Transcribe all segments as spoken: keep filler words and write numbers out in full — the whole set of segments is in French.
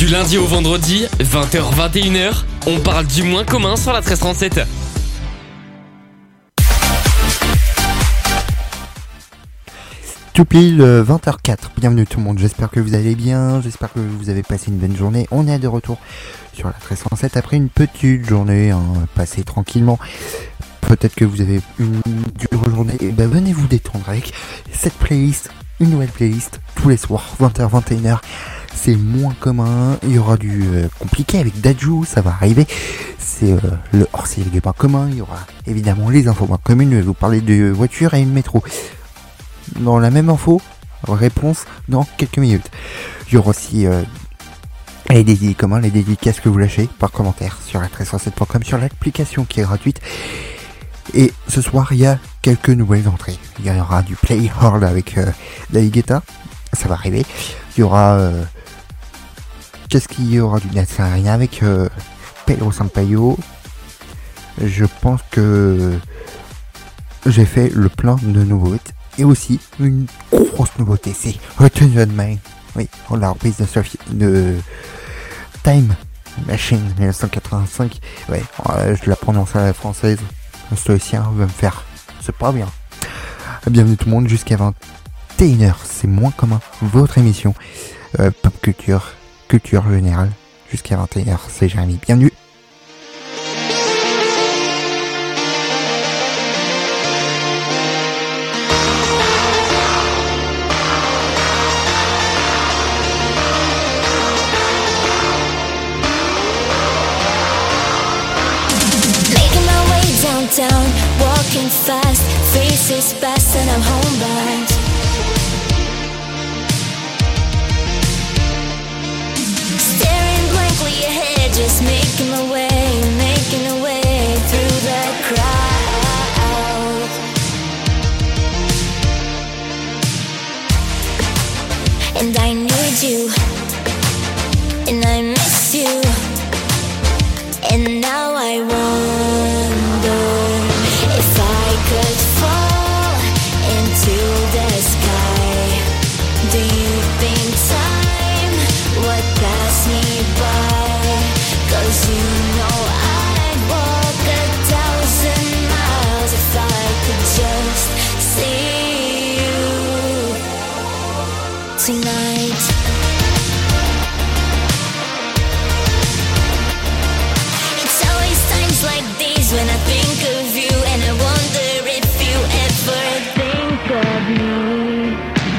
Du lundi au vendredi, vingt heures vingt et une heures, on parle du moins commun sur la treize trente-sept. Tout pile vingt heures quatre, bienvenue tout le monde, j'espère que vous allez bien, j'espère que vous avez passé une bonne journée. On est de retour sur la treize trente-sept après une petite journée, hein, passée tranquillement. Peut-être que vous avez une dure journée, et ben venez vous détendre avec cette playlist, une nouvelle playlist, tous les soirs, vingt heures vingt et une heures. C'est moins commun, il y aura du euh, compliqué avec Dadju, ça va arriver. C'est euh, le hors-série du pas commun, il y aura évidemment les infos moins communes, je vais vous parler de voiture et une métro. Dans la même info, réponse dans quelques minutes. Il y aura aussi euh, les dédicats communs, les dédicaces que vous lâchez par commentaire sur la treize cent sept point com, sur l'application qui est gratuite. Et ce soir, il y a quelques nouvelles entrées. Il y aura du Play Hard avec euh, David Guetta, ça va arriver. Il y aura... Euh, qu'est-ce qu'il y aura du Net Arena avec euh, Pedro Sampaio. Je pense que j'ai fait le plein de nouveautés. Et aussi, une grosse nouveauté, c'est Return on Man. Oui, on la reprise de, Sophie, de Time Machine dix-neuf cent quatre-vingt-cinq. Ouais, euh, je la prononce à la française. Un stoïcien va me faire, c'est pas bien. Bienvenue tout le monde, jusqu'à vingt et une heures, c'est moins commun. Votre émission, euh, pop culture, culture générale, jusqu'à vingt et une heures, c'est Jérémy. Bienvenue. Down, walking fast, faces fast and I'm homebound. Staring blankly ahead, just making my way, making a way through the crowd. And I need you, and I miss you, and now I wonder if I could fall into the sky. Do you think time would pass me by? 'Cause you know I'd walk a thousand miles if I could just see you tonight. It's always times like these when I think of you, and I wonder if you ever think of me.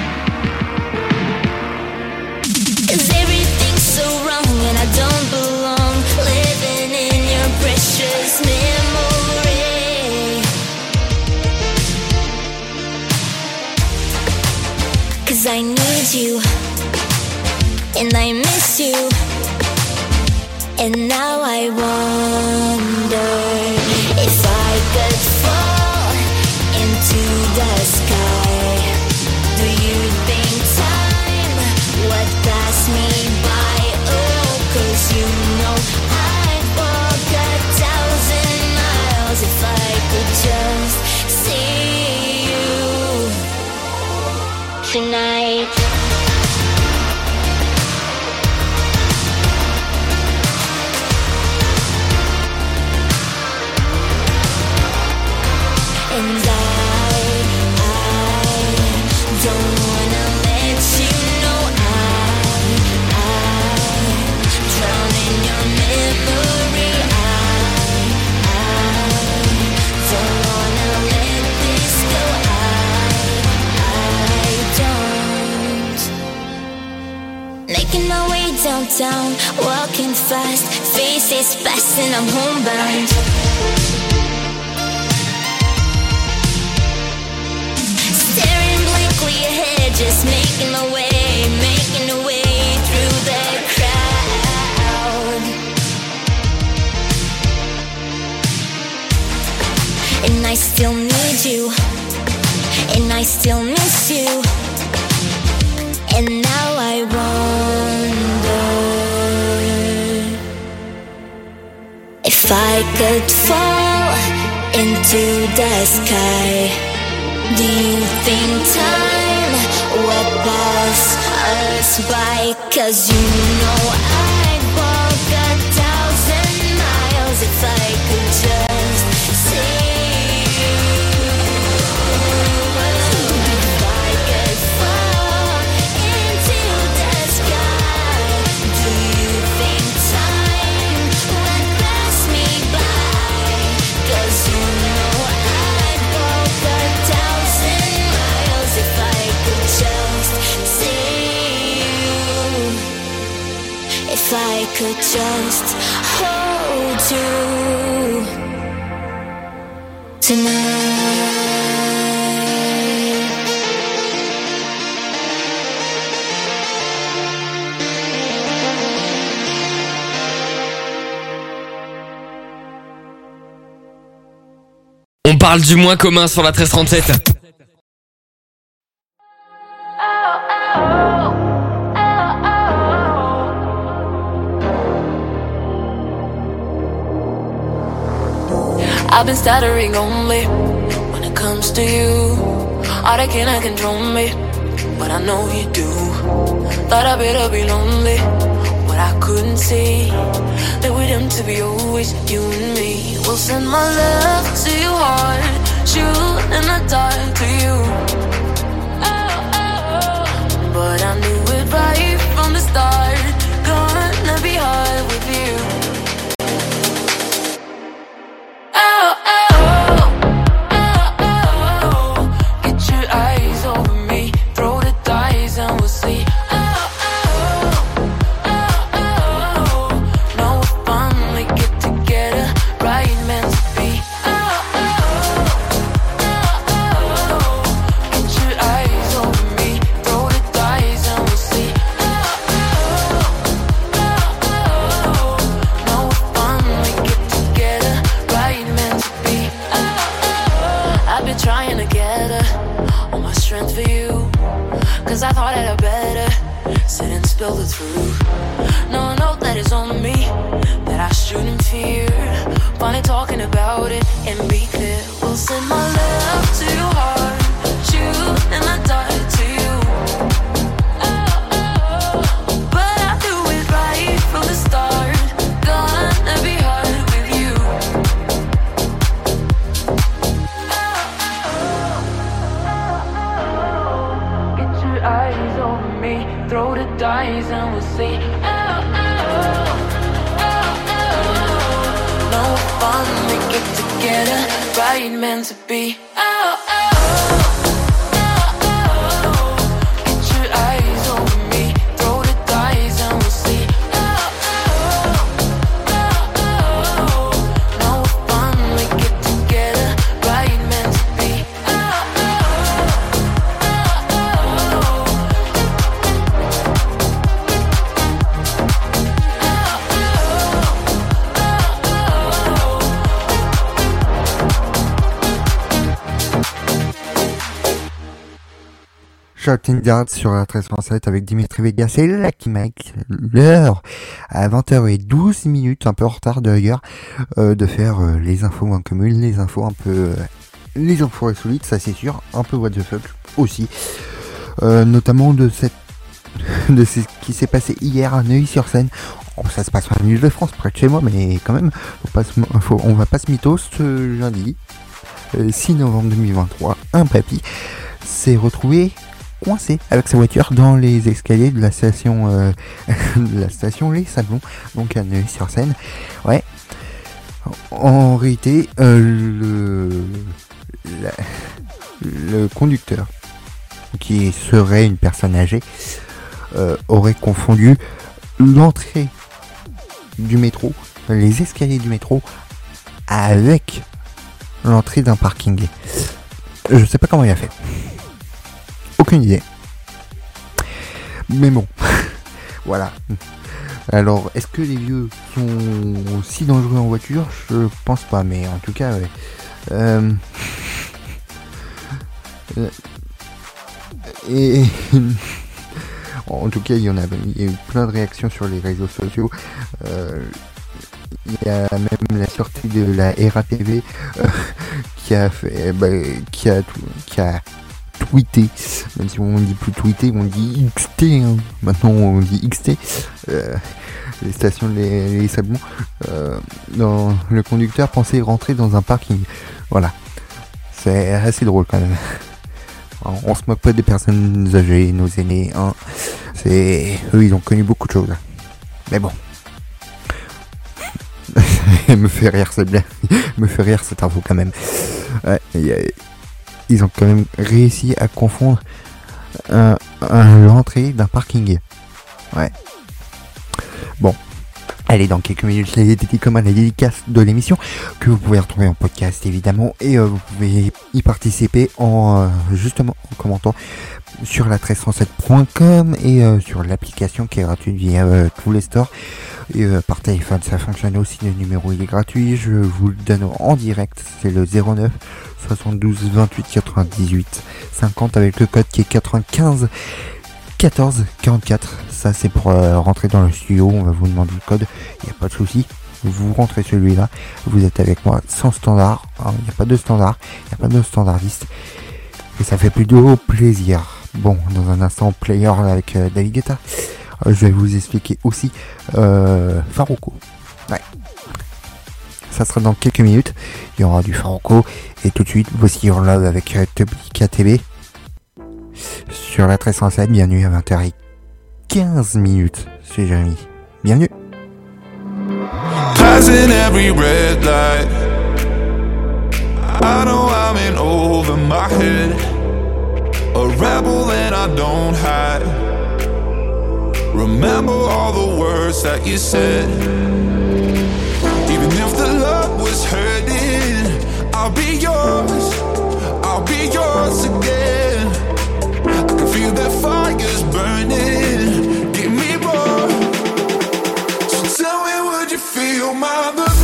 'Cause everything's so wrong and I don't belong, living in your precious memory. 'Cause I need you, and I miss you, and now I wonder if I could fall into the sky. Do you think time would pass me by? Oh, 'cause you know I'd walk a thousand miles if I could just see you tonight. And I, I don't wanna let you know I, I drown in your memory. I, I don't wanna let this go. I, I don't. Making my way downtown, walking fast, faces fast and I'm homebound. Ahead, just making my way, making a way through the crowd. And I still need you, and I still miss you, and now I wonder if I could fall into the sky. Do you think time would pass us by. Cause you know I'd walk a thousand miles if I could just see you. If I could fall into the sky, do you think time would pass me by? Cause you know I'd walk a thousand miles if I could just see you. If I could just hold you tonight. On parle du moins commun sur la treize trente-sept. I've been stuttering only when it comes to you. All that cannot control me, but I know you do. Thought I better be lonely, but I couldn't see that we're doomed to be always you and me. We'll send my love to your heart, shoot in the dark to you. But I knew it right from the start, gonna be hard with you. I thought that I better sit and spill the truth. No, no, that is on me, that I shouldn't fear. Finally talking about it and be clear. We'll send my love to your heart, shoot in the dark to you. But I do it right from the start, gonna be hard with you. Eyes over me, throw the dice and we'll see. Oh, oh, oh, oh. No fun, we get together, right meant to be. Oh, oh, oh, oh. Get your eyes over me, throw the dice and we'll see. Oh, oh, oh, oh. No fun, we get together, right meant to be. Shooting Darts sur la treize cent sept avec Dimitri Vegas et Lucky Mike. L'heure à vingt heures douze minutes, un peu en retard d'ailleurs, euh, de faire euh, les infos en commune, les infos un peu, euh, les infos insolites, ça c'est sûr, un peu what the fuck aussi, euh, notamment de cette, de ce qui s'est passé hier à Neuilly-sur-Seine. Oh, ça se passe en Ile-de-France, près de chez moi, mais quand même, faut pas se, faut, on va pas se mythos. Ce lundi, euh, six novembre deux mille vingt-trois, un papy s'est retrouvé coincé avec sa voiture dans les escaliers de la station euh, de la station Les Sablons, donc à Neuilly-sur-Seine. Ouais. En réalité, euh, le la, le conducteur, qui serait une personne âgée, euh, aurait confondu l'entrée du métro, les escaliers du métro, avec l'entrée d'un parking. Je sais pas comment il a fait. Aucune idée. Mais bon. Voilà. Alors, est-ce que les vieux sont aussi dangereux en voiture ? Je pense pas, mais en tout cas, ouais. Euh... Et... En tout cas, il y en a, il y a eu plein de réactions sur les réseaux sociaux. Euh... Il y a même la sortie de la R A T V euh, qui a fait, bah, qui a, qui a tweeter, même si on dit plus tweeter, on dit X T, hein. Maintenant on dit X T, euh, les stations de les, les Sablons, euh, dans le conducteur pensait rentrer dans un parking. Voilà, c'est assez drôle quand même. Alors, on se moque pas des personnes âgées, nos aînés, hein. C'est eux, ils ont connu beaucoup de choses. Mais bon, me fait rire cette blague, me fait rire cette info quand même. Ouais, y a, ils ont quand même réussi à confondre euh, euh, l'entrée d'un parking. Ouais. Bon. Allez, dans quelques minutes, les comme à la dédicace de l'émission, que vous pouvez retrouver en podcast évidemment, et euh, vous pouvez y participer en euh, justement en commentant sur la treize cent sept point com et euh, sur l'application qui est gratuite via euh, tous les stores. Et euh, par téléphone ça fonctionne aussi, le numéro il est gratuit, je vous le donne en direct, c'est le zéro neuf soixante-douze vingt-huit quatre-vingt-dix-huit cinquante avec le code qui est quatre-vingt-quinze quatorze quarante-quatre. Ça c'est pour euh, rentrer dans le studio, on va vous demander le code, il n'y a pas de souci, vous rentrez celui-là, vous êtes avec moi sans standard, il hein, n'y a pas de standard, il n'y a pas de standardiste, et ça fait plutôt plaisir. Bon, dans un instant, player avec euh, David Guetta. Euh, je vais vous expliquer aussi euh, Farruko. Ouais. Ça sera dans quelques minutes. Il y aura du Farruko. Et tout de suite, voici Your Love avec euh, Topi K T B. Sur la treize cent sept, bienvenue à vingt heures quinze minutes. C'est Jérémy. Bienvenue. Passing every red light, I know I'm in over my head. A rebel and I don't hide. Remember all the words that you said. Even if the love was hurting, I'll be yours, I'll be yours again. I can feel that fire's burning, give me more. So tell me, would you feel my love?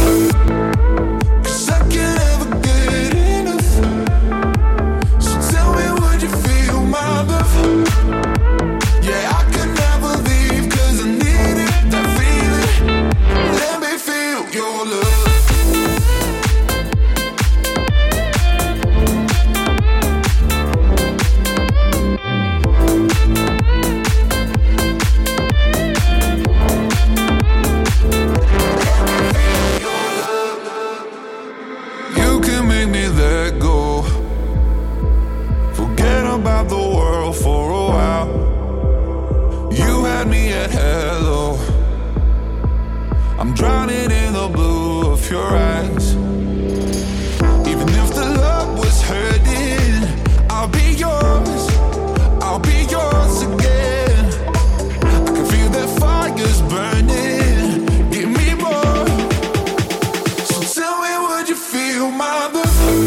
Yeah, I could never leave, cause I needed that feeling. Let me feel your love. You can make me let go, forget about the world for a while. You had me at hello, I'm drowning in the blue of your eyes. Even if the love was hurting, I'll be yours, I'll be yours again. I can feel that fire's burning, give me more. So tell me, would you feel my love?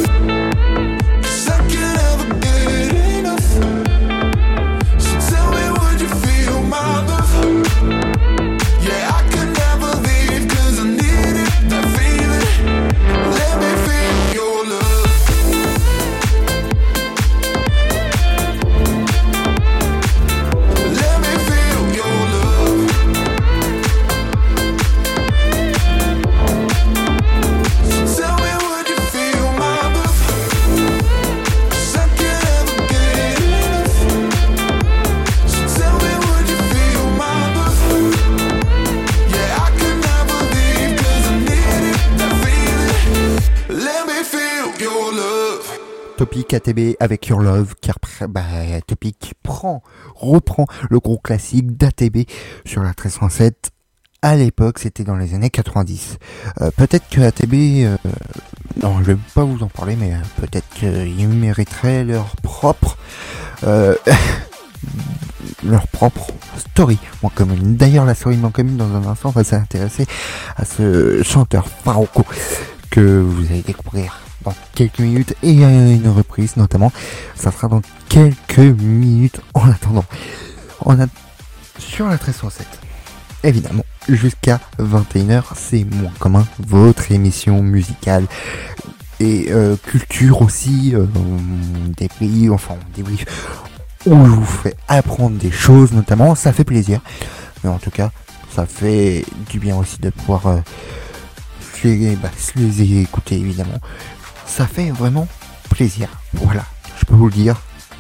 Topic K T B avec Your Love, car bah, Topic prend, reprend le gros classique d'A T B sur la treize cent sept. À l'époque, c'était dans les années quatre-vingt-dix. Euh, peut-être que A T B, euh, non, je vais pas vous en parler, mais euh, peut-être qu'ils mériteraient leur propre, euh, leur propre story moins commune. D'ailleurs, la story moins commune, dans un instant, on va s'intéresser à ce chanteur Farruko que vous allez découvrir dans quelques minutes, et une reprise notamment, ça sera dans quelques minutes. En attendant, on a sur la treize cent sept, évidemment, jusqu'à vingt et une heures, c'est Moins Commun, votre émission musicale et euh, culture aussi, euh, des pays, enfin des briefs, où je vous fais apprendre des choses notamment, ça fait plaisir, mais en tout cas, ça fait du bien aussi de pouvoir euh, les, bah, les écouter évidemment. Ça fait vraiment plaisir. Voilà, je peux vous le dire.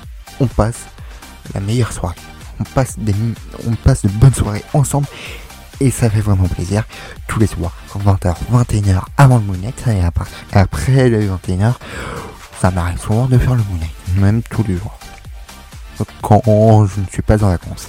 on passe la meilleure soirée. On passe, des, on passe de bonnes soirées ensemble et ça fait vraiment plaisir. Tous les soirs, vingt heures, vingt et une heures avant le Moonlight et après, après les vingt et une heures, ça m'arrive souvent de faire le Moonlight, même tous les jours. Quand je ne suis pas en vacances.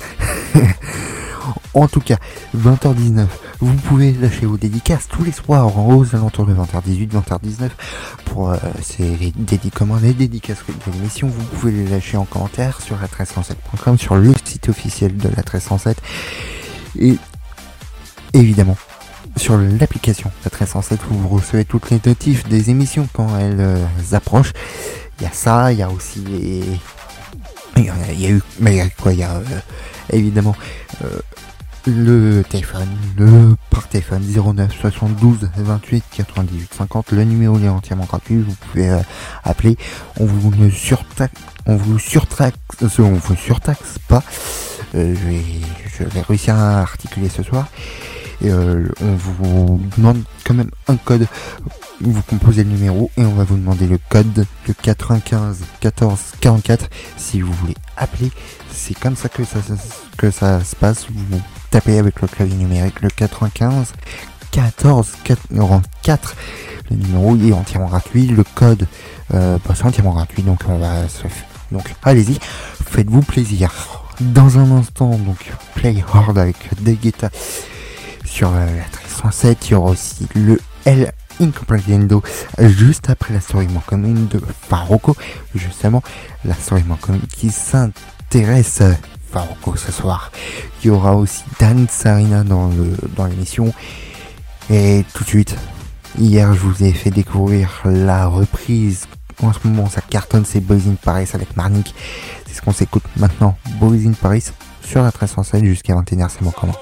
En tout cas, vingt heures dix-neuf, vous pouvez lâcher vos dédicaces tous les soirs aux alentours de vingt heures dix-huit, vingt heures dix-neuf pour euh, ces les, dédi- comment, les dédicaces de l'émission. Vous pouvez les lâcher en commentaire sur la treize cent sept point com, sur le site officiel de la treize cent sept et évidemment sur l'application la treize cent sept où vous recevez toutes les notifs des émissions quand elles euh, approchent. Il y a ça, il y a aussi les... il y a, il y a eu mais il y a quoi il y a euh, évidemment euh, le téléphone, le par téléphone zéro neuf soixante-douze vingt-huit quatre-vingt-dix-huit cinquante, le numéro est entièrement gratuit, vous pouvez euh, appeler, on vous ne surtaxe, on vous surtaxe, on vous surtaxe pas, euh, je vais, je vais réussir à articuler ce soir, et euh, on vous demande quand même un code, vous composez le numéro et on va vous demander le code, le quatre-vingt-quinze quatorze quarante-quatre si vous voulez appeler. C'est comme ça que ça, que ça se passe. Vous tapez avec le clavier numérique le quatre-vingt-quinze quatorze quarante-quatre. Le numéro est entièrement gratuit. Le code, euh, bah, c'est entièrement gratuit. Donc on va se... donc allez-y, faites-vous plaisir. Dans un instant, donc Play Hard avec Degeta sur euh, la treize cent sept. Il y aura aussi le L Incomprehendo juste après la story moins commune de Faroko. Justement, la story moins commune qui s'intéresse à Faroko ce soir. Il y aura aussi Dan Sarina dans le dans l'émission. Et tout de suite, hier je vous ai fait découvrir la reprise. En ce moment ça cartonne, c'est Boys in Paris avec Marnik. C'est ce qu'on s'écoute maintenant. Boys in Paris sur la treize cent sept jusqu'à vingt et une heures, c'est mon comment.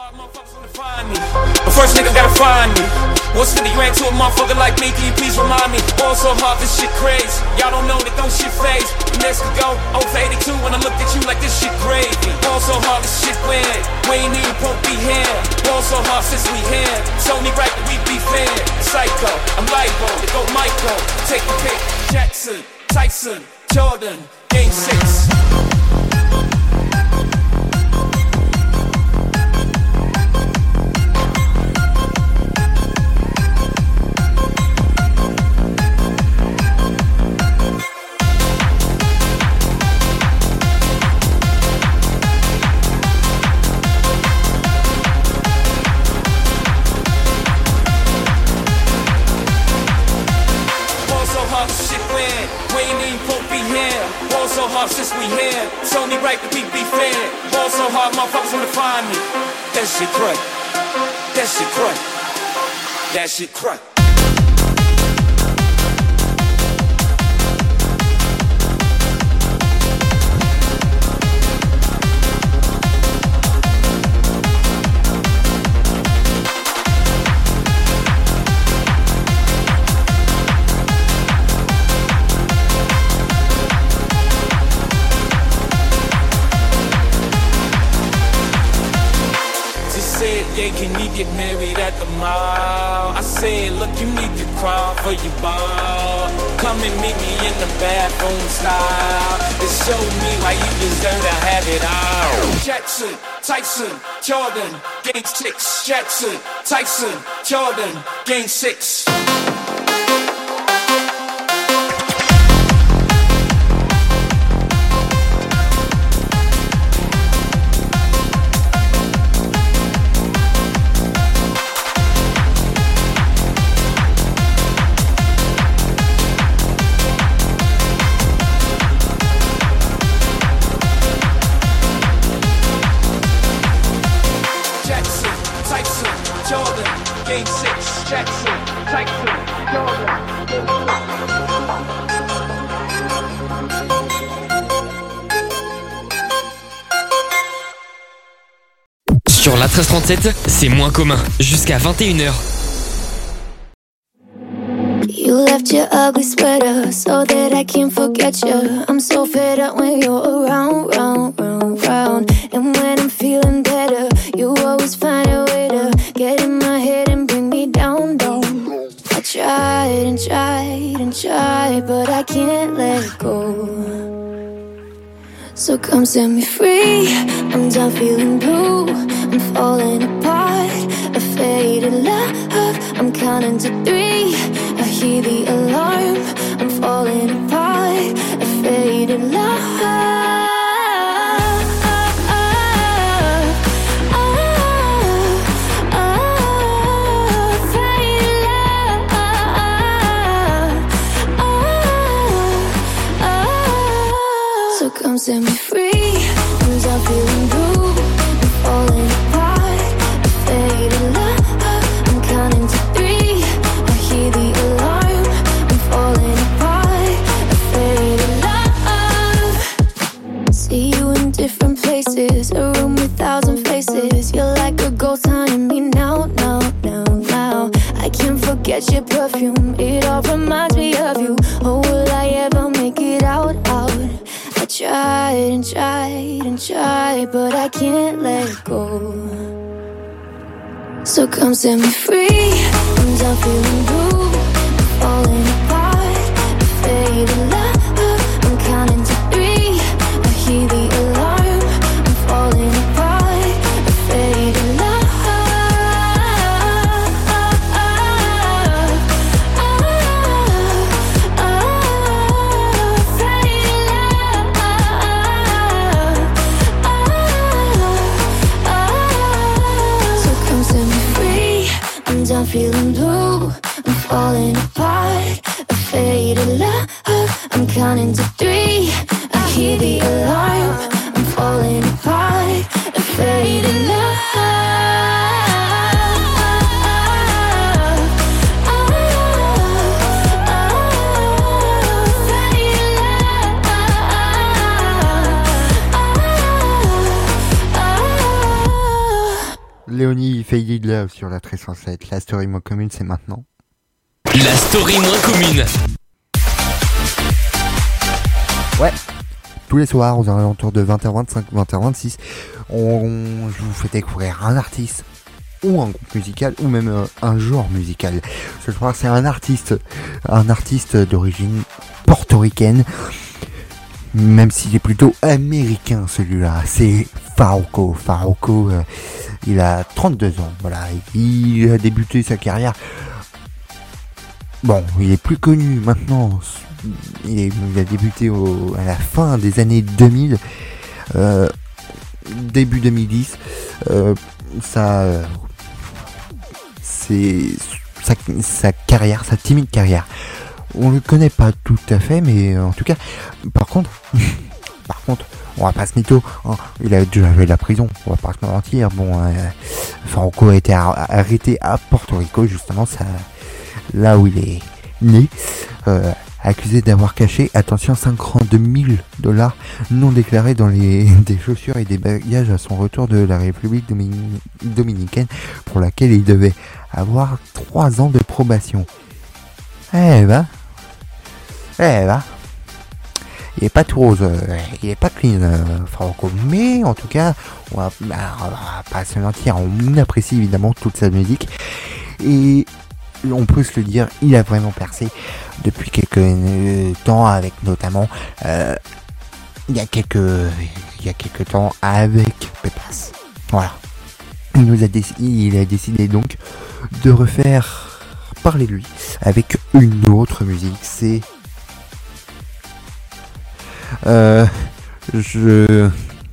The first nigga gotta find me. What's fifty grand to a motherfucker like me? Can you please remind me? Ball so hard, this shit crazy. Y'all don't know that don't shit phase. Next could go oh for eighty-two when I looked at you like this shit gravy. Ball so hard, this shit weird. We ain't even won't be here. Ball so hard since we here. It's only right that we be fair. Psycho, I'm libo, to go Michael. Take the pick. Jackson, Tyson, Jordan, Game six. So hard since we here, it's only right that we be fair. Ball so hard, motherfuckers wanna find me. That shit crack, that shit crack, that shit crack. Yeah, can you get married at the mall? I said, look, you need to crawl for your ball. Come and meet me in the bathroom style and show me why you deserve to have it all. Jackson, Tyson, Jordan, game six. Jackson, Tyson, Jordan, game six. Sur la treize trente-sept, c'est moins commun, jusqu'à vingt et une heures. You left your ugly sweater so that I can't forget you. I'm so fed up when you're around, round, round, round. And when I'm feeling better, you always find a way to get in my head and bring me down, down. I tried and tried and tried, but I can't let go. So come set me free. I'm done feeling blue. I'm falling apart. A faded love. I'm counting to three. I hear the alarm. I'm falling apart. A faded love. Come set me free. I'm done feeling blue. I'm falling apart. A faded love. I'm counting to three. I hear the alarm. I'm falling apart. A faded love. See you in different places. A room with thousand faces. You're like a ghost haunting me now, now, now, now. I can't forget your perfume. It all reminds me of you. Oh, will I ever make it out, out? I tried and tried and tried, but I can't let go. So come set me free. I'm done feeling blue. I'm falling apart. A faded love. I'm counting to three. I hear the alarm. I'm falling apart. A faded love. I'm feeling blue, I'm falling apart. A faded love, I'm counting to three. I hear the alarm, I'm falling apart. A faded love. Léonie Faded Love sur la treize cent sept. La story moins commune, c'est maintenant. La story moins commune. Ouais. Tous les soirs, aux alentours de vingt heures vingt-cinq, vingt heures vingt-six, on, je vous fais découvrir un artiste ou un groupe musical ou même euh, un genre musical. Ce soir, c'est un artiste, un artiste d'origine portoricaine, même s'il est plutôt américain celui-là. C'est Farruko. Farruko, euh, il a trente-deux ans, voilà. Il a débuté sa carrière. Bon, il est plus connu maintenant. Il, est, il a débuté au, à la fin des années deux mille, euh, début deux mille dix. Euh, ça, c'est sa, sa carrière, sa timide carrière. On le connaît pas tout à fait, mais en tout cas, par contre, par contre, on va pas se mytho, hein, il a déjà fait la prison, on va pas se mentir. Bon, euh, Farruko a été arrêté à Porto Rico, justement, ça, là où il est né, euh, accusé d'avoir caché, attention, cinquante-deux mille dollars non déclarés dans les des chaussures et des bagages à son retour de la République Domini- dominicaine, pour laquelle il devait avoir trois ans de probation. Eh ben, eh ben, il est pas tout rose, euh, il est pas clean, euh, Farruko, mais en tout cas, on va, bah, on va pas se mentir, on apprécie évidemment toute sa musique, et on peut se le dire, il a vraiment percé depuis quelques euh, temps, avec notamment, euh, il y a quelques, il y a quelques temps avec Pepas. Voilà. Il nous a déc- il a décidé donc de refaire parler de lui avec une autre musique. C'est euh, je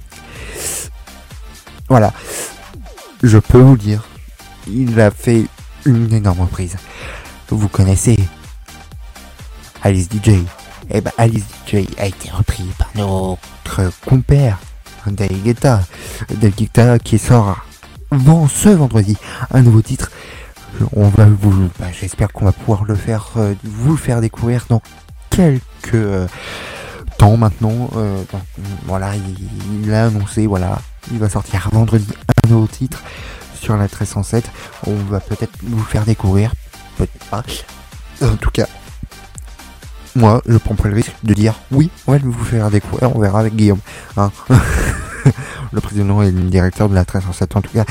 voilà, je peux vous dire, il a fait une énorme reprise. Vous connaissez Alice D J. Et ben Alice D J a été repris par notre compère David Guetta. David Guetta qui sort vend ce vendredi un nouveau titre. On va vous, bah, j'espère qu'on va pouvoir le faire, euh, vous le faire découvrir dans quelques euh, temps maintenant. Euh, donc, voilà, il, il a annoncé, voilà, il va sortir vendredi un nouveau titre sur la treize cent sept. On va peut-être vous le faire découvrir, peut-être pas. En tout cas, moi, je prends pas le risque de dire oui, on va vous faire découvrir. On verra avec Guillaume, hein. Le président et le directeur de la treize cent sept. En tout cas,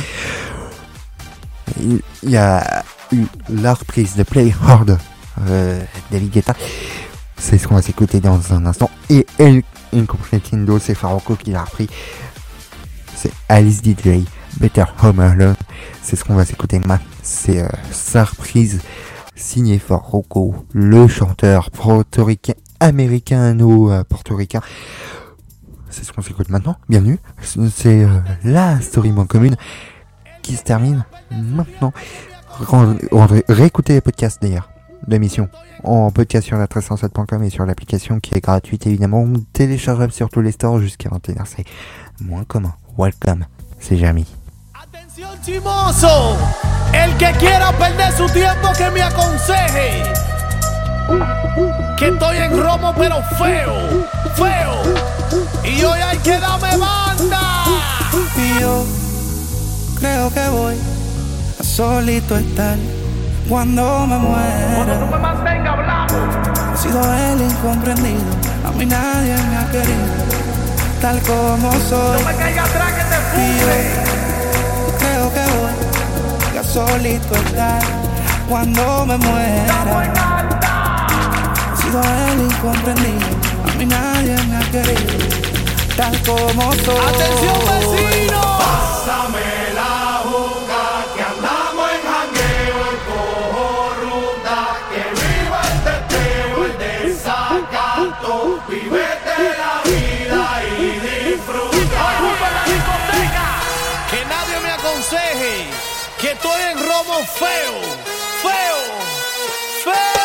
il y a eu la reprise de Play Hard, euh, David Guetta. C'est ce qu'on va s'écouter dans un instant. Et El Incomprendido, c'est Farruko qui l'a repris. C'est Alice D J, Better Home Alone. C'est ce qu'on va s'écouter maintenant. C'est euh, sa reprise signée Farruko, le chanteur portoricain, américano-portoricain. C'est ce qu'on s'écoute maintenant. Bienvenue. C'est euh, la story moins commune qui se termine maintenant. Ré- réécoutez les podcasts d'ailleurs de l'émission en podcast sur la treize cent sept point com et sur l'application qui est gratuite évidemment, téléchargeable sur tous les stores jusqu'à vingt et une heures. C'est moins commun. Welcome, c'est Jeremy. Atención chimoso, el que quiera perder su tiempo que me aconseje, que estoy en romo pero feo, feo, y hoy hay que darme banda. Y yo creo que voy a solito estar cuando me muera. Cuando tú me mantengas hablando. He sido el incomprendido, a mí nadie me ha querido, tal como soy. No me caiga atrás que te funde. Yo creo que voy a solito estar cuando me muera. He sido el incomprendido, a mí nadie me ha querido, tal como soy. Atención vecino. Pásame la juca que andamos en jangueo, el cojo ruta, que viva el teteo, el desacato, vívete la vida y disfruta. Ocupa la discoteca. Que nadie me aconseje que estoy en romo feo, feo, feo.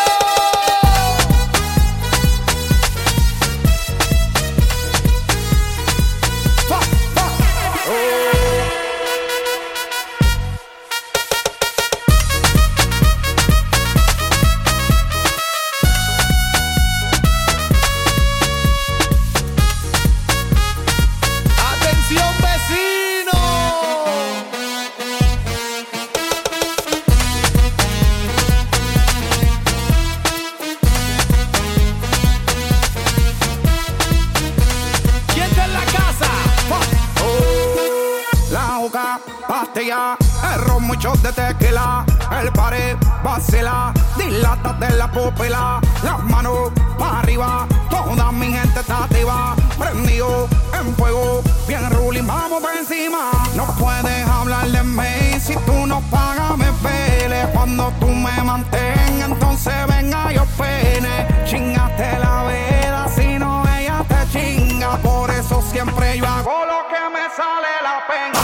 El ron, muchos de tequila, el pared vacila, dilátate la pupila, las manos para arriba, toda mi gente está activa, prendido en fuego, bien ruling, vamos por encima. No puedes hablar de mí, si tú no pagas me pele, cuando tú me mantengas, entonces venga yo pene, chingate la vela, si no ella te chinga, por eso siempre yo hago lo que me sale la penga.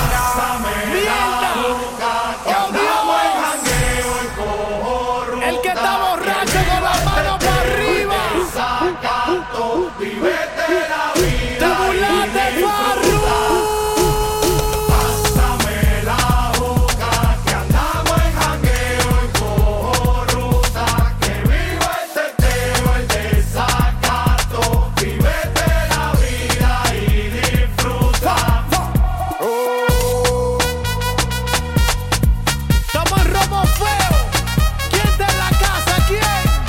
El que está borracho con las manos para arriba. Vívete la vida. Te burlaste, Farru. Pásame la boca que andamos en jangueo y cojo ruta, que viva el teteo, el desacato, vívete la vida y disfruta. Estamos en romo feo. ¿Quién está en la casa? ¿Quién?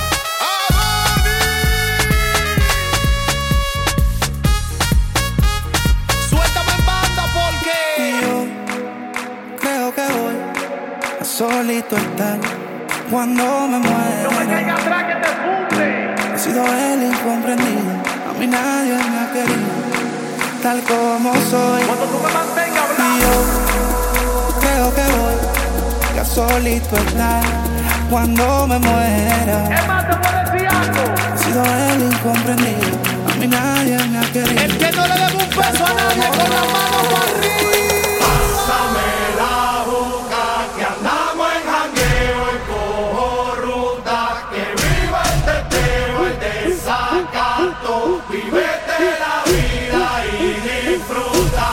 Suéltame en banda porque Y yo creo que voy a solito estar cuando me muera. no me caiga atrás que te funde. He sido el incomprendido, a mí nadie me ha querido, tal como soy. Cuando tú me mantengas Y hablando. yo creo que voy a solito estar cuando me muera. Es más, te puedo decir algo. He sido el incomprendido, a mí nadie me ha querido. El que no le debe un peso a nadie con las manos para arriba. Pásame la boca que andamos en jangueo y cojo ruta, que viva el teteo, el desacato, vívete la vida y disfruta.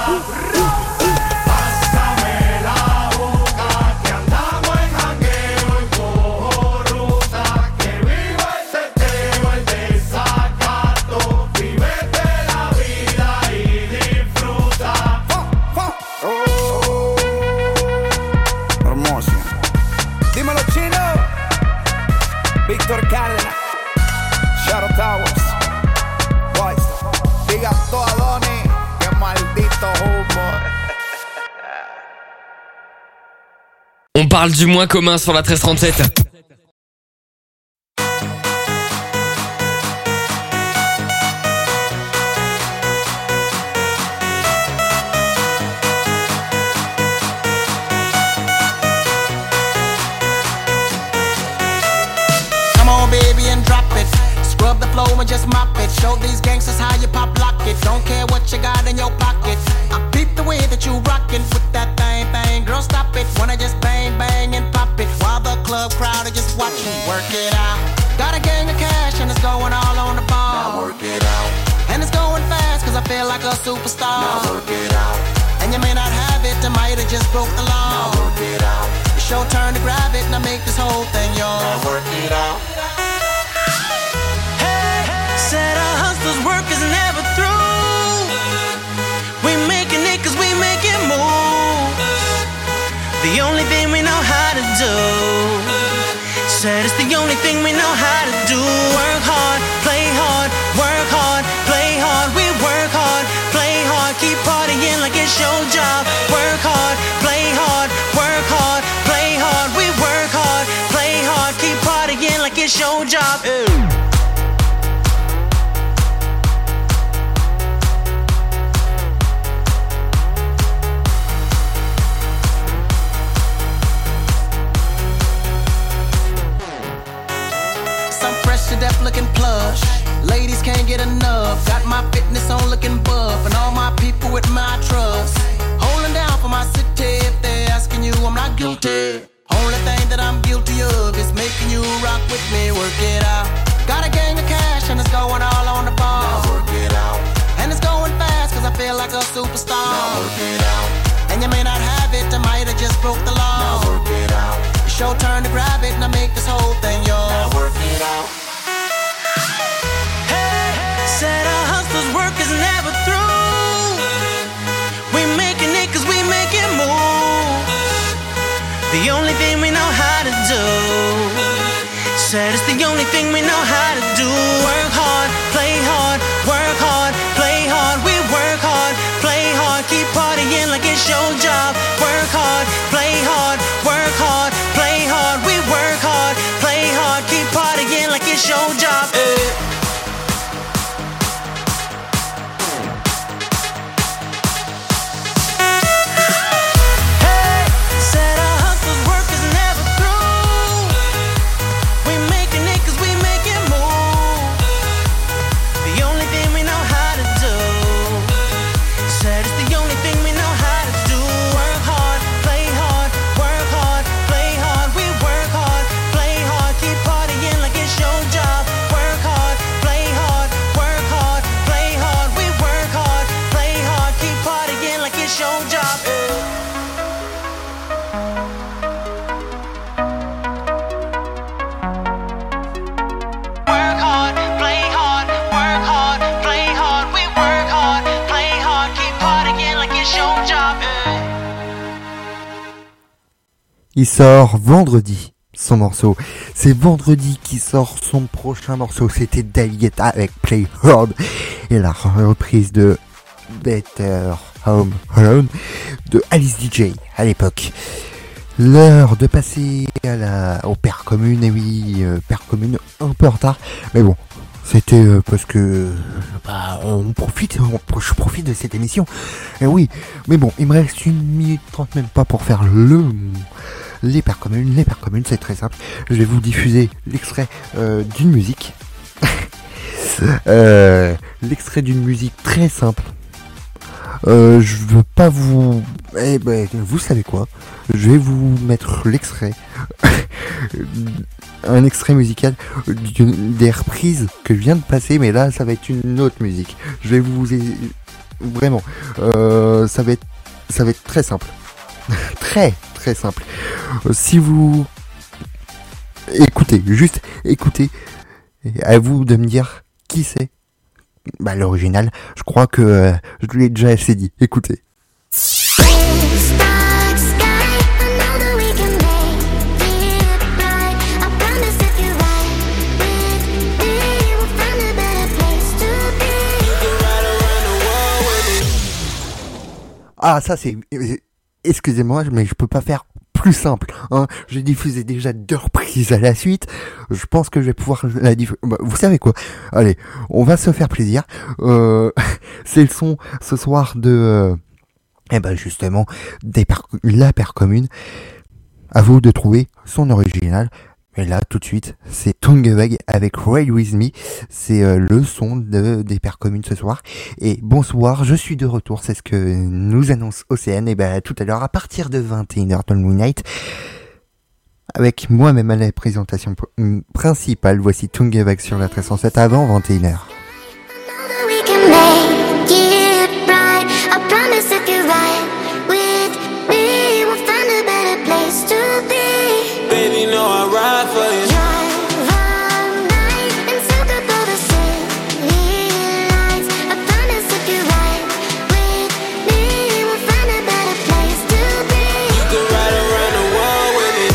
Pásame la boca que andamos en jangueo y cojo ruta, que viva el teteo, el desacato, vívete la vida y disfruta. Hermoso. Dímelo, Chino. Víctor Cárdenas. Shadow Towers. Boys. Diga todo a Donnie. Qué maldito humo. On parle du moins commun sur la treize trente-sept. and just mop it. Show these gangsters how you pop lock it. Don't care what you got in your pocket. I peep the way that you rockin' with that thing, thing. Girl, stop it. Wanna just bang, bang and pop it while the club crowd are just watching. Work it out. Got a gang of cash and it's going all on the ball. Now work it out. And it's going fast cause I feel like a superstar. Now work it out. And you may not have it, I might have just broke the law. Now work it out. It's your turn to grab it and I make this whole thing yours. Now work it out. Hey, said our hustlers' work is never through. We making it cause we make it move. The only thing we know how to do. Said it's the only thing we know how to do. Work hard, play hard, work hard, play hard. We work hard, play hard, keep partying like it's your job. Work hard, play hard, work hard, play hard. We work hard, play hard, keep partying like it's your job. Ew. Deaf looking plush, ladies can't get enough. Got my fitness on looking buff, and all my people with my trust. Holding down for my city. If they're asking you, I'm not guilty. Only thing that I'm guilty of is making you rock with me. Work it out. Got a gang of cash and it's going all on the ball. Now work it out. And it's going fast cause I feel like a superstar. Now work it out. And you may not have it, I might have just broke the law. Now work it out. It's your turn to grab it and I make this whole thing yours. Now work it out. Said our hustlers' work is never through. We making it cause we make it move. The only thing we know how to do. Said it's the only thing we know how to do. Work hard, play hard, work hard, play hard. We work hard, play hard, keep partying like it's your job. Work hard, play hard, work hard, play hard. We work hard, play hard, keep partying like it's your job. Hey. Il sort vendredi son morceau. C'est vendredi qui sort son prochain morceau. C'était David Guetta avec Play Hard et la reprise de Better Home Alone de Alice D J à l'époque. L'heure de passer à la, au Père Commune. Et oui, euh, Père Commune un peu en retard. Mais bon, c'était euh, parce que bah, on profite, on, je profite de cette émission. Et oui, mais bon, il me reste une minute trente même pas pour faire le... Les Pères Communes, les Pères Communes, c'est très simple. Je vais vous diffuser l'extrait euh, d'une musique. euh, l'extrait d'une musique très simple. Euh, je veux pas vous... Eh ben, vous savez quoi ? Je vais vous mettre l'extrait. Un extrait musical d'une, des reprises que je viens de passer, mais là, ça va être une autre musique. Je vais vous... Vraiment. Euh, ça va être... Ça va être très simple. très, très simple. Euh, si vous... Écoutez, juste écoutez. Et à vous de me dire qui c'est. Bah, l'original, je crois que euh, je l'ai déjà assez dit. Écoutez. Ah, ça c'est... Excusez-moi, mais je peux pas faire plus simple. Hein. J'ai diffusé déjà deux reprises à la suite. Je pense que je vais pouvoir la diffuser. Bah, vous savez quoi ? Allez, on va se faire plaisir. Euh, c'est le son ce soir de... Euh, eh ben justement, des per- la Père Commune. À vous de trouver son original. Et là, tout de suite, c'est Tungevag avec Ride With Me. C'est euh, le son de, des Pères Communes ce soir. Et bonsoir, je suis de retour. C'est ce que nous annonce Océane. Et ben tout à l'heure, à partir de vingt et une heures dans le Moonlight, avec moi-même à la présentation pr- principale, voici Tungevag sur la treize cent sept avant vingt et une heures. Baby, know I ride for you. Drive all night and circle through the city lights. I promise if you ride with me, we'll find a better place to be. You can ride around the world with me.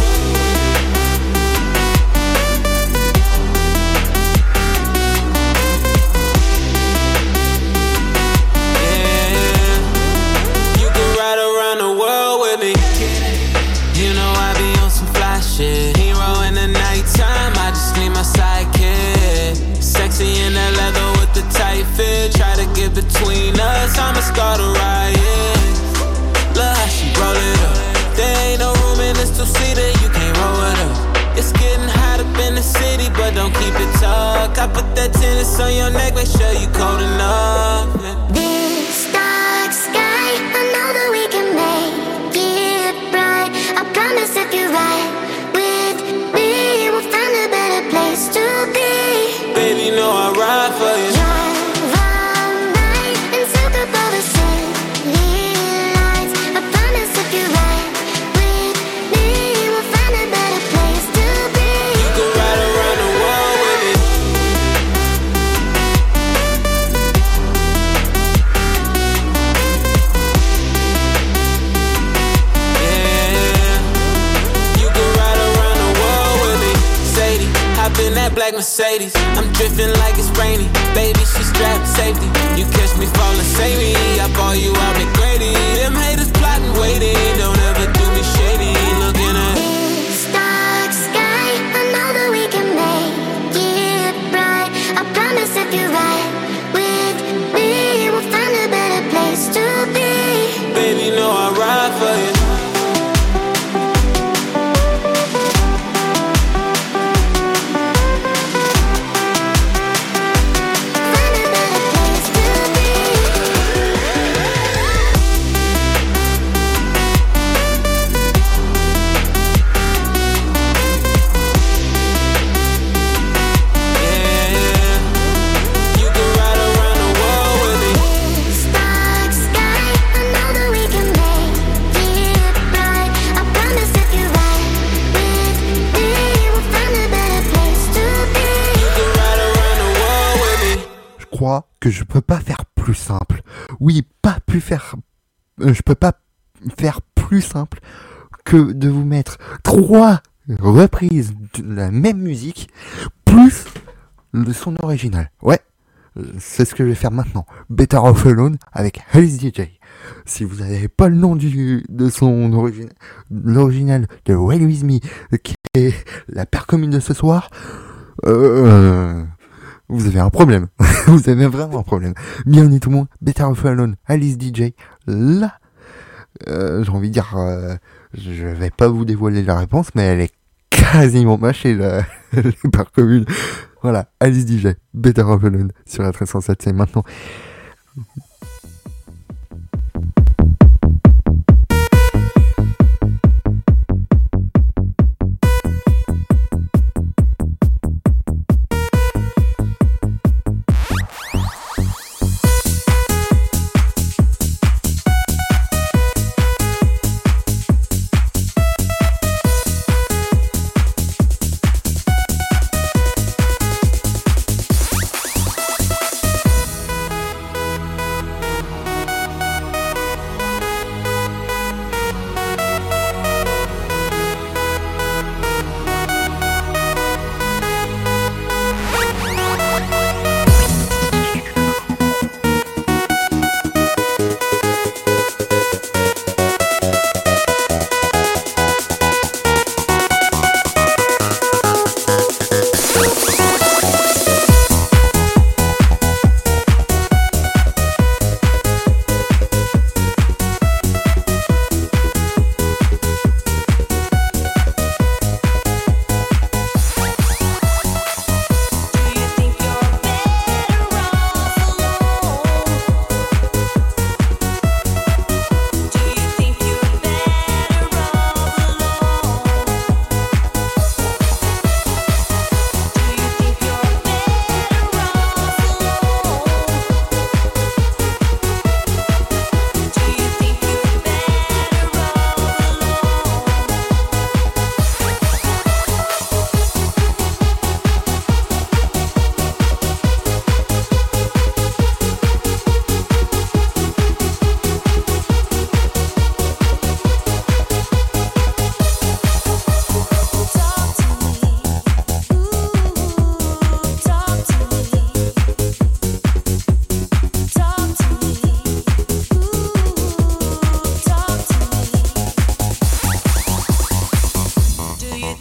Yeah, you can ride around the world with me. You know I be on some fly shit. Hero in the nighttime, I just need my sidekick. Sexy in that leather with the tight fit. Try to get between us, I'ma start a riot. Look how she roll it up. There ain't no room in this two-seater, you can't roll it up. It's getting hot up in the city, but don't keep it tucked. I put that tennis on your neck, make sure you cold enough. This dark sky, I know that we can make it bright. I promise if you ride with me, we'll find a better place to be. Baby, know I ride for you. Drive all night and circle through the city lights. I promise if you ride with me, we'll find a better place to be. You can ride around the world with me. Yeah, you can ride around the world with me. Sadie, hop in that black Mercedes. I'm drifting like it's rainy. Baby, she strapped safety. You catch me falling, save me. I ball you out McGrady. Them haters plotting, waiting. Don't ever do me shady. Looking at This dark sky, I know that we can make it bright. I promise if you ride with me, we'll find a better place to be. baby, know I ride for you. Je crois que je peux pas faire plus simple. Oui, pas plus faire. euh, je peux pas faire plus simple que de vous mettre trois reprises de la même musique plus le son original. Ouais, euh, c'est ce que je vais faire maintenant. Better Off Alone avec Alice D J. Si vous n'avez pas le nom du de son origine, l'original de Ride With Me, qui est la paire commune de ce soir, euh, vous avez un problème. Vous avez vraiment un problème. Bienvenue tout le monde. Better Off Alone, Alice D J. Là, euh, j'ai envie de dire, euh, je vais pas vous dévoiler la réponse, mais elle est quasiment mâchée, la, les paires communes. Voilà, Alice D J, Better Off Alone sur la treize cent sept, c'est maintenant.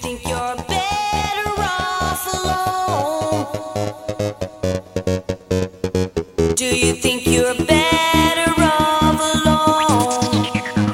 think you're better off alone? Do you think you're better off alone?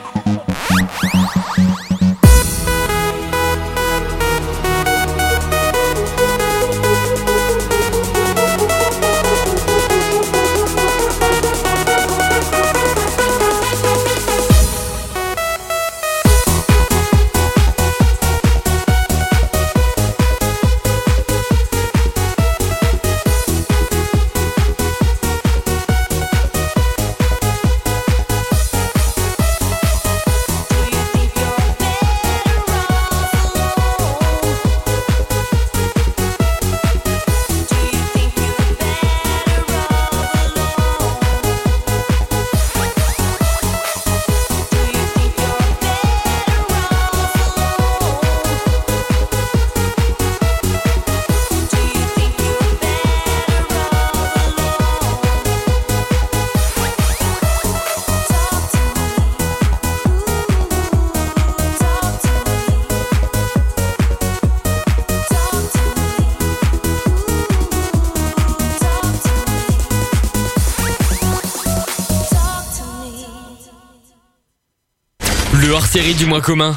Le hors-série du mois commun.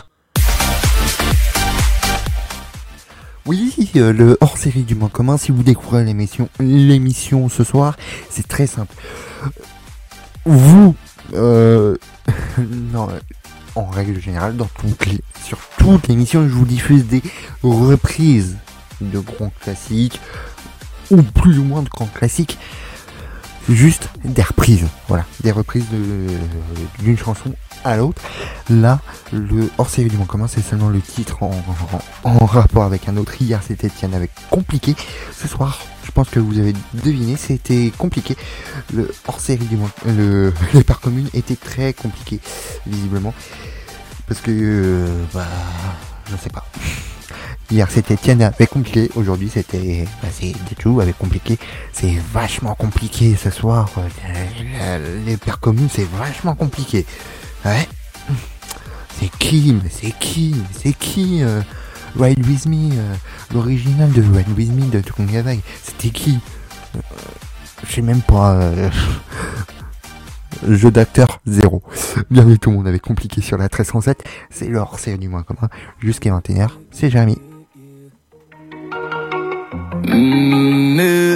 Oui, euh, le hors-série du mois commun, si vous découvrez l'émission, l'émission ce soir, c'est très simple. Vous, euh, non, en règle générale, dans toutes les, sur toutes les émissions, je vous diffuse des reprises de grands classiques, ou plus ou moins de grands classiques, juste des reprises, voilà, des reprises de, d'une chanson à l'autre. Là, le hors-série du mois commun, c'est seulement le titre en, en, en rapport avec un autre. Hier, c'était Tiana avec Compliqué. Ce soir, je pense que vous avez deviné, c'était compliqué. Le hors-série du mois, le, les parts communes était très compliqué, visiblement. Parce que, euh, bah, je sais pas. Hier, c'était Tiana avec Compliqué. Aujourd'hui, c'était, bah, c'est Déchou avec Compliqué. C'est vachement compliqué ce soir. Les paires communes, c'est vachement compliqué. Ouais. C'est qui, mais c'est qui, mais c'est qui euh, Ride With Me, euh, l'original de Ride With Me de Tungavag, c'était qui euh, Je sais même pas. Euh, jeu d'acteur, zéro. Bienvenue tout le monde avait Compliqué sur la treize cent sept. C'est le hors-série du mois commun. Jusqu'à vingt et une heures, c'est Jérémy. Mmh,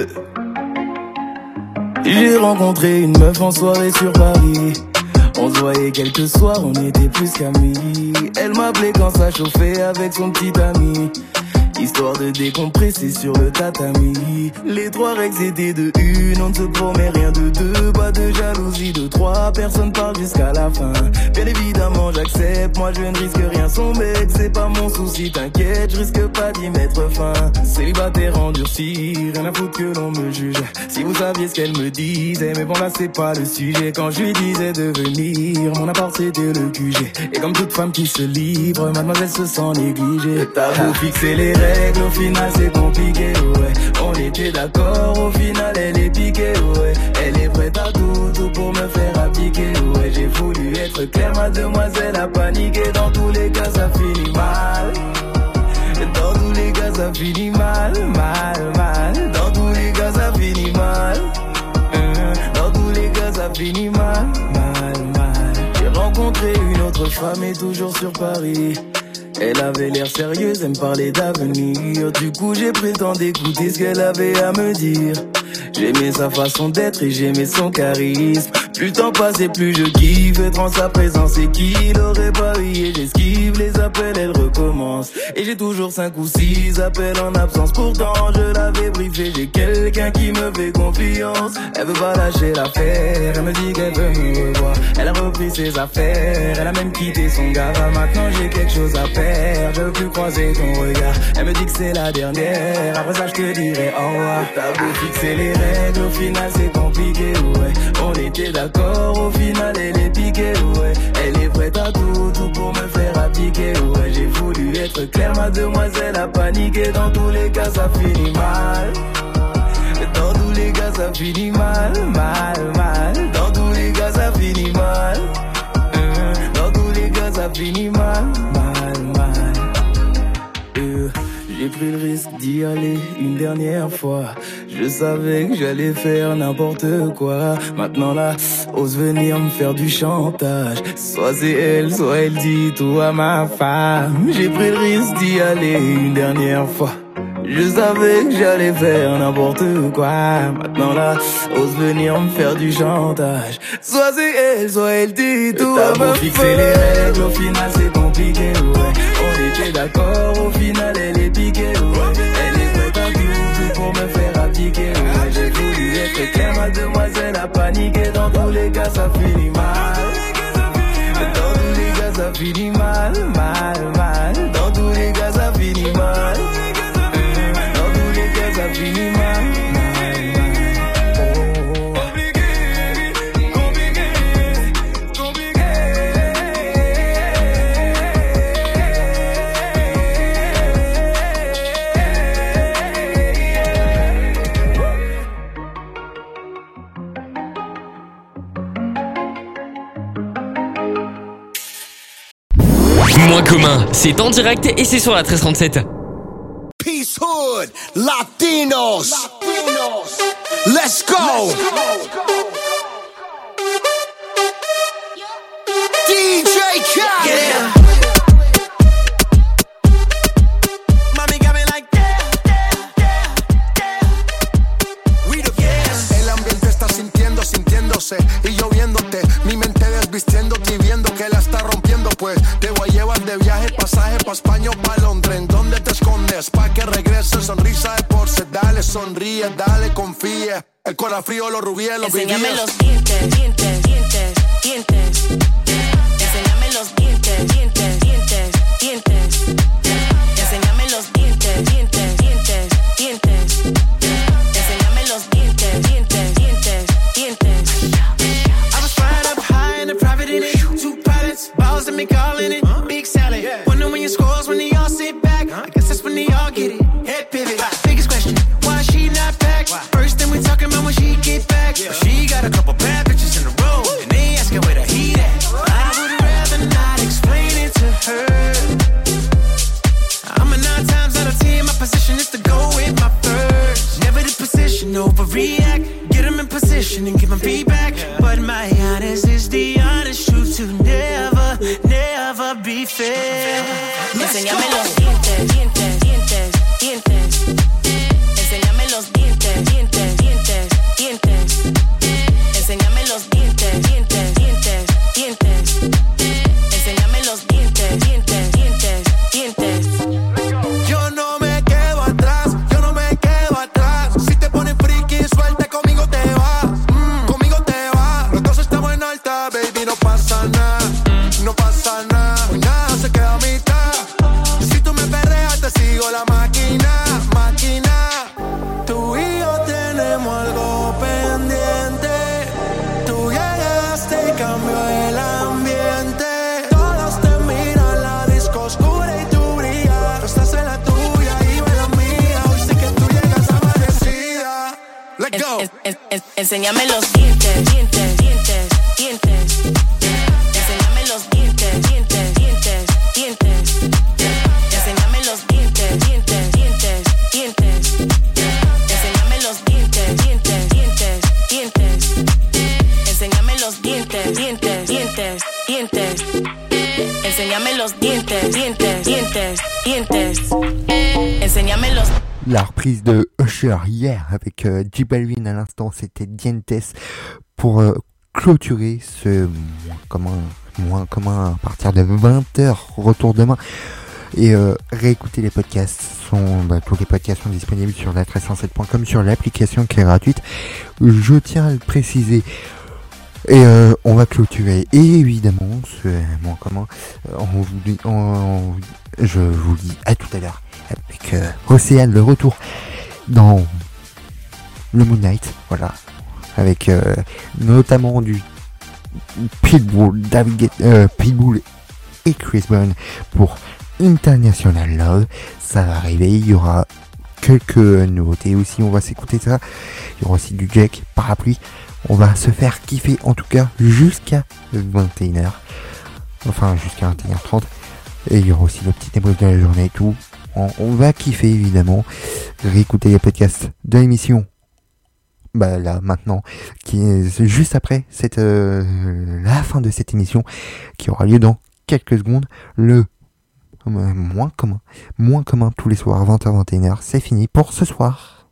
j'ai rencontré une meuf en soirée sur Paris. On se voyait quelques soirs, on était plus qu'amis. Elle m'appelait quand ça chauffait avec son petit ami, histoire de décompresser sur le tatami. Les trois règles étaient de une, on ne se promet rien de deux. Pas de jalousie de trois, personne parle jusqu'à la fin. Bien évidemment j'accepte, moi je ne risque rien. Son mec c'est pas mon souci, t'inquiète, je risque pas d'y mettre fin. Célibataire endurci, rien à foutre que l'on me juge. Si vous saviez ce qu'elle me disait, mais bon là c'est pas le sujet. Quand je lui disais de venir, mon appart c'était le Q G. Et comme toute femme qui se livre, mademoiselle se sent négligée. T'as beau fixer les règles, au final c'est compliqué, ouais. On était d'accord, au final elle est piquée, ouais. Elle est prête à tout, tout pour me faire appliquer, ouais. J'ai voulu être clair, mademoiselle a paniqué. Dans tous les cas ça finit mal. Dans tous les cas ça finit mal, mal, mal. Dans tous les cas ça finit mal. Dans tous les cas ça finit mal, mal, mal. J'ai rencontré une autre femme et toujours sur Paris. Elle avait l'air sérieuse, elle me parlait d'avenir. Du coup j'ai prétendu écouter ce qu'elle avait à me dire. J'aimais sa façon d'être et j'aimais son charisme. Plus le temps passait, plus je kiffe être en sa présence. Et qui l'aurait parié, j'esquive les appels, elle recommence. Et j'ai toujours cinq ou six appels en absence. Pourtant je l'avais briefé, j'ai quelqu'un qui me fait confiance. Elle veut pas lâcher l'affaire, elle me dit qu'elle veut me revoir. Elle a repris ses affaires, elle a même quitté son gars. Maintenant j'ai quelque chose à faire, je veux plus croiser ton regard. Elle me dit que c'est la dernière, après ça je te dirai au revoir. T'as beau fixer les règles, au final c'est compliqué, ouais. On était d'accord, au final elle est piquée, ouais. Elle est prête à tout, tout pour me faire appliquer, ouais. J'ai voulu être clair, mademoiselle a paniqué. Dans tous les cas ça finit mal. Dans tous les cas ça finit mal, mal, mal. Dans tous les cas ça finit mal. Dans tous les cas ça finit mal, mal, mal. J'ai pris le risque d'y aller une dernière fois. Je savais que j'allais faire n'importe quoi. Maintenant là, ose venir me faire du chantage. Soit c'est elle, soit elle dit tout à ma femme. J'ai pris le risque d'y aller une dernière fois. Je savais que j'allais faire n'importe quoi. Maintenant là, ose venir me faire du chantage. Soit c'est elle, soit elle dit tout à ma femme. Fixer les règles, au final c'est compliqué, ouais. On était d'accord, au final elle est piquée, ouais. Elle est prête à tout, tout pour me faire abdiquer, ouais. J'ai voulu être clair, mademoiselle a paniqué. Dans tous les cas ça finit mal. Dans tous les cas ça finit mal, mal, mal. Dans tous les cas ça finit mal. Ça finit mal, mal, mal. Oh. Compliqué, compliqué, compliqué. Moins commun, c'est en direct et c'est sur la treize trente-sept. Peace Hood, Latinos, Latinos. Let's go. Let's go. D J Khaled. Yeah. Mami got me like yeah, yeah, yeah. We the best. El ambiente está sintiendo, sintiéndose y yo viéndote. Mi mente desvistiéndote y viendo que la está rompiendo, pues te voy a llevar de viaje, pasaje pa' España o pa' Londres. ¿En dónde te escondes? Pa' que regrese, sonrisa de porce. Dale, sonríe, dale, confía. El corazón frío, los rubíes, los vivíes. Enséñame los dientes, dientes, dientes, dientes. Enséñame los dientes, dientes, dientes, dientes. Enséñame los dientes, dientes, dientes, dientes. Enséñame los dientes, dientes, dientes, dientes. I was flying up high in a private in it. Two pilots, balls and me calling it. Big salad. Wonder when your scores when they all sit back. I guess that's when they all get it. Head pivot. Biggest question, why she not back? First thing we talking about when she get back. But she got a couple bad bitches in a row, and they asking where the heat at. I would rather not explain it to her. I'm a nine times out of ten, my position is to go with my first. Never the position, overreact. Get them in position and give them feedback. But my honest is the honest truth to never, never be fair. Enséñame los dientes, dientes, dientes, dientes. Enséñame los dientes, dientes, dientes, dientes. Enséñame los dientes, dientes, dientes, dientes. Enséñame los dientes, dientes, dientes, dientes. Yo no me quedo atrás, yo no me quedo atrás. Si te pones friki, suelta, conmigo te vas, mm, conmigo te vas. Los dos estamos en alta, baby, no pasa nada, no pasa nada. Hoy nada se queda a mitad. Si tú me perreas, te sigo la máquina, máquina. Tú y yo tenemos algo pendiente. Tú llegaste y cambió el ambiente. Todos te miran, la disco oscura y tú brillas. Tú estás en la tuya y yo en la mía. Hoy sé que tú llegas amanecida. Let's go. En- en- en- Enséñame los dientes, dientes, dientes, dientes. Enséñame los dientes, dientes, dientes, dientes. Enséñame los dientes, dientes, dientes, dientes. Enséñame los dientes, dientes, dientes, dientes. Enséñame los dientes, dientes, dientes, dientes. Enséñame los dientes, dientes, dientes, dientes. Enséñame los La reprise de Usher hier avec euh, J Balvin à l'instant, c'était Dientes pour euh, clôturer ce moins commun, moins commun à partir de vingt heures, retour demain. Et euh, réécouter les podcasts, sont, bah, tous les podcasts sont disponibles sur la treize cent sept point com, sur l'application qui est gratuite. Je tiens à le préciser. Et euh, on va clôturer évidemment ce moins commun. On vous dit, on, je vous dis à tout à l'heure avec euh, Océane, le retour dans le Moon Knight, voilà, avec euh, notamment du Pitbull, David Guetta, euh, Pitbull et Chris Brown pour International Love. Ça va arriver, il y aura quelques nouveautés aussi, on va s'écouter ça. Il y aura aussi du Jack, Parapluie. On va se faire kiffer en tout cas jusqu'à vingt et une heures, enfin jusqu'à vingt et une heures trente. Et il y aura aussi le petit débrief de la journée et tout. on, on va kiffer évidemment. Réécouter les podcasts de l'émission. Bah là maintenant, qui est juste après cette euh, la fin de cette émission, qui aura lieu dans quelques secondes. Le euh, moins commun, moins commun tous les soirs vingt heures vingt et une heures. C'est fini pour ce soir.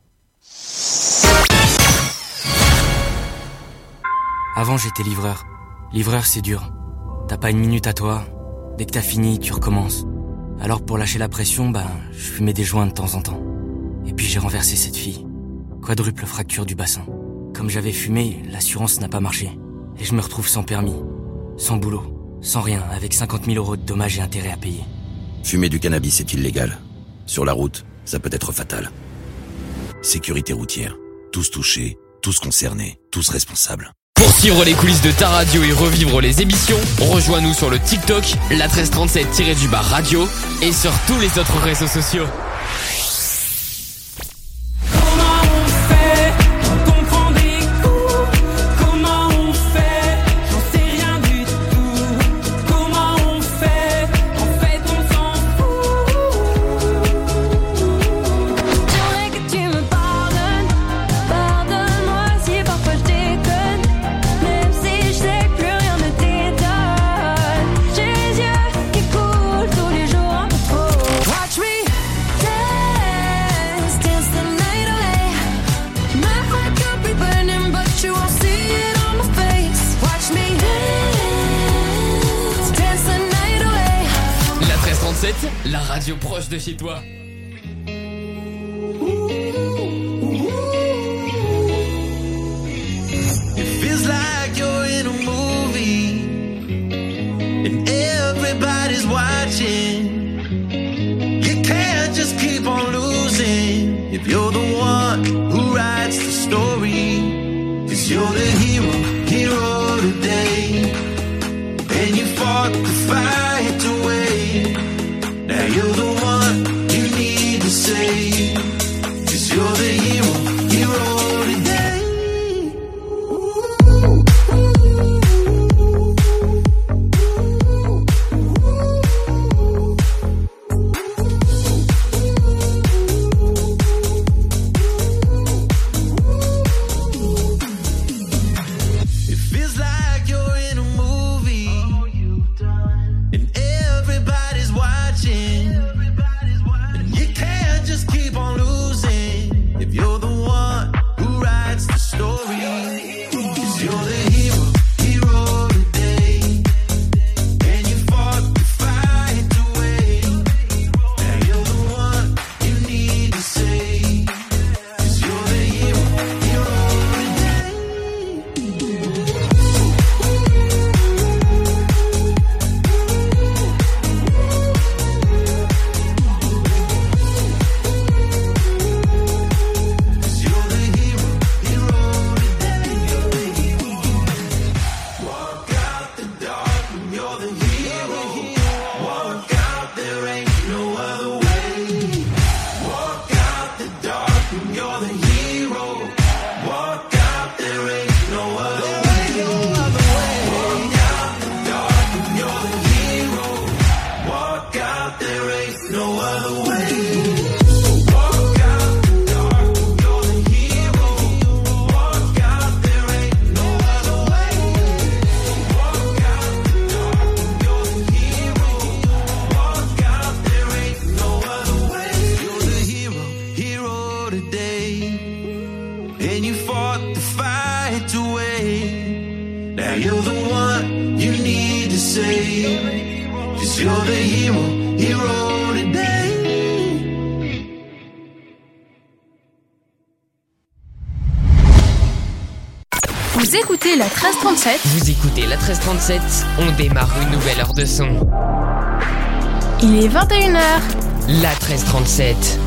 Avant j'étais livreur. Livreur c'est dur. T'as pas une minute à toi. Dès que t'as fini, tu recommences. Alors pour lâcher la pression, bah je fumais des joints de temps en temps. Et puis j'ai renversé cette fille. Quadruple fracture du bassin. Comme j'avais fumé, l'assurance n'a pas marché. Et je me retrouve sans permis, sans boulot, sans rien, avec cinquante mille euros de dommages et intérêts à payer. Fumer du cannabis est illégal. Sur la route, ça peut être fatal. Sécurité routière. Tous touchés, tous concernés, tous responsables. Pour suivre les coulisses de ta radio et revivre les émissions, rejoins-nous sur le TikTok, la treize trente-sept-du-bas radio et sur tous les autres réseaux sociaux. La radio proche de chez toi. It feels like you're in a movie and everybody's watching. You can't just keep on losing if you're the one who writes the story. 'Cause you're the hero, hero today, and you fought the fight away. Now you're the one you need to save. 'Cause you're the hero, hero today. It feels like you're in a movie and everybody's watching. And you can't just keep on losing if you're the one who writes the story. 'Cause you're the hero, hero today, and you fought the fight away. Now you're the one you need to save. 'Cause you're the hero, hero today. Walk out the dark and you're the hero. Walk out, there ain't no other way. Walk out the dark and you're the hero. Walk out, there ain't no other way. Walk out the dark and you're the hero. Walk out, there ain't no other way. Walk out the dark and you're the hero. Walk out, there ain't no other way. Walk out the dark and you're the hero. Walk out, there ain't no other way. You're the hero, hero today, and you fought the fight away. Now you're the one you need to save. 'Cause you're the hero, hero today. Vous écoutez la treize trente-sept. Vous écoutez la treize trente-sept, on démarre une nouvelle heure de son. Il est vingt et une heures. La treize trente-sept.